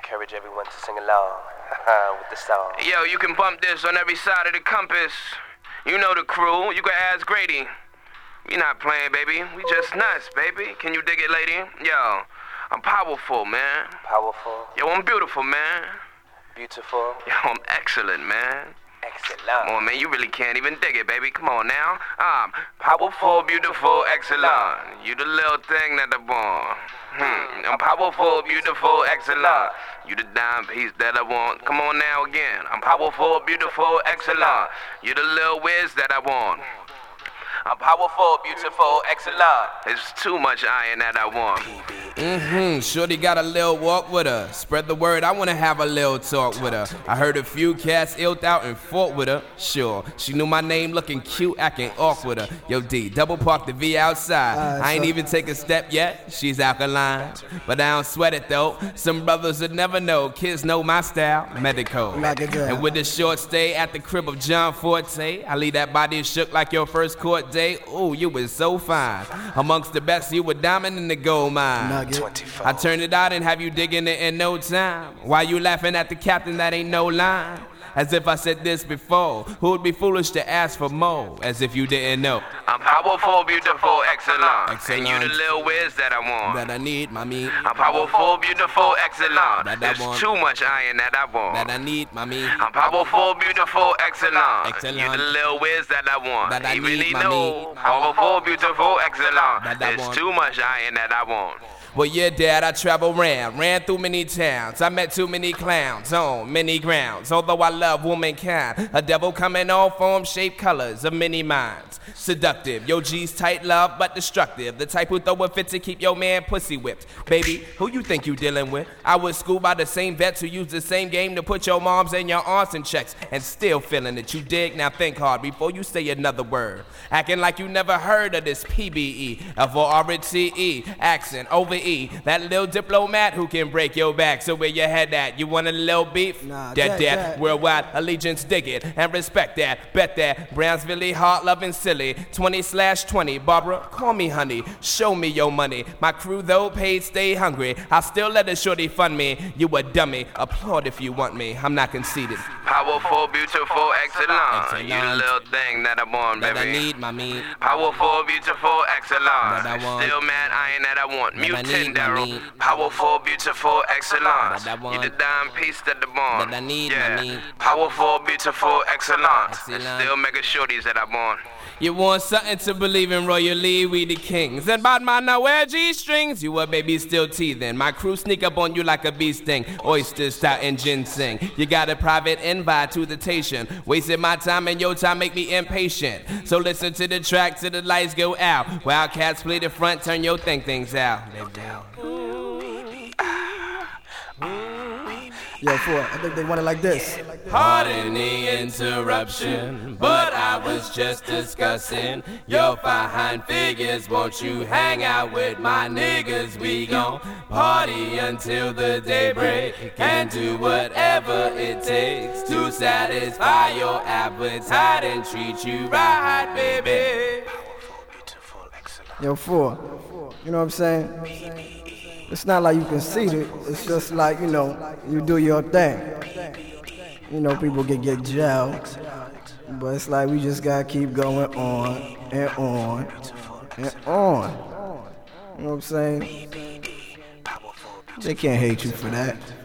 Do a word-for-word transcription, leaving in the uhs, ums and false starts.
encourage everyone to sing along with the song. Yo, you can bump this on every side of the compass. You know the crew. You can ask Grady. We not playing, baby. We just nuts, baby. Can you dig it, lady? Yo, I'm powerful, man. Powerful. Yo, I'm beautiful, man. Beautiful. Yo, I'm excellent, man. Excellent. Come on, man, you really can't even dig it, baby. Come on now. I'm powerful, beautiful, excellent. You the little thing that I born. Hmm. I'm powerful, beautiful, excellent. You the dime piece that I want. Come on now again. I'm powerful, beautiful, excellent. You the little whiz that I want. I'm powerful, beautiful, excellent. It's too much iron that I want. Mm-hmm, shorty got a little walk with her. Spread the word, I wanna have a little talk with her. I heard a few cats ilt out and fought with her. Sure, she knew my name, looking cute, acting awkward with her. Yo, D, double park the V outside. Uh, I ain't so even take a step yet, she's alkaline. But I don't sweat it though. Some brothers would never know, kids know my style, medical. And with a short stay at the crib of John Forte, I leave that body shook like your first court day. Ooh, you was so fine. Amongst the best, you were diamond in the gold mine. I turn it out and have you digging it in no time. Why you laughing at the captain that ain't no line? As if I said this before. Who would be foolish to ask for more? As if you didn't know. I'm powerful, beautiful, excellent. Excellent. And you the little whiz that I want. That I need, mommy. I'm powerful, beautiful, excellent. That I There's want. too much iron that I want. That I need, mommy. I'm powerful, beautiful, excellent. Excellent. You the little whiz that I want. That I you need, really mommy. know. Powerful, beautiful, excellent. That I There's want. too much iron that I want. Well, yeah, Dad, I traveled round, ran through many towns. I met too many clowns on many grounds. Although I love womankind, a devil come in all forms, shaped colors of many minds. Seductive, yo G's tight love, but destructive. The type who throw a fit to keep your man pussy whipped. Baby, who you think you dealing with? I was schooled by the same vets who used the same game to put your moms and your aunts in checks. And still feeling it, you dig? Now think hard before you say another word. Acting like you never heard of this P B E, F O R T E, accent over E. That little diplomat who can break your back. So where your head at? You want a little beef? Nah, that, that, that, that. worldwide allegiance, dig it and respect that. Bet that, Brownsville, heart loving silly. twenty slash twenty, Barbara, call me honey. Show me your money. My crew though paid, stay hungry. I still let a shorty fund me. You a dummy. Applaud if you want me. I'm not conceited. Powerful, beautiful, excellent. Excellent. You the little thing that I want, That baby. I need, mommy. Powerful, beautiful, excellent. That I want. Still mad iron that I want. That I need, Mutant Daryl. mommy. Powerful, beautiful, excellent. That I You want. the dime piece that the born. That I need, yeah. mommy. Powerful, beautiful, excellent. Excellent. And still mega shorties that I born. You want something to believe in royally, we the kings. And bad man now wear G-strings, you a baby still teething. My crew sneak up on you like a bee sting. Oysters, stout, and ginseng. You got a private invite to the station. Wasting my time and your time make me impatient. So listen to the track till the lights go out. Wildcats play the front, turn your think things out. Live down. Yeah, for I think they want it like this. Pardon the interruption, but I was just discussing your fine figures. Won't you hang out with my niggas? We gon' party until the daybreak and do whatever it takes to satisfy your appetite and treat you right, baby. Yo, four. You know what I'm saying? It's not like you conceited. It's just like, you know, you do your thing. You know, people can get jailed, but it's like we just gotta keep going on and on and on. You know what I'm saying? They can't hate you for that.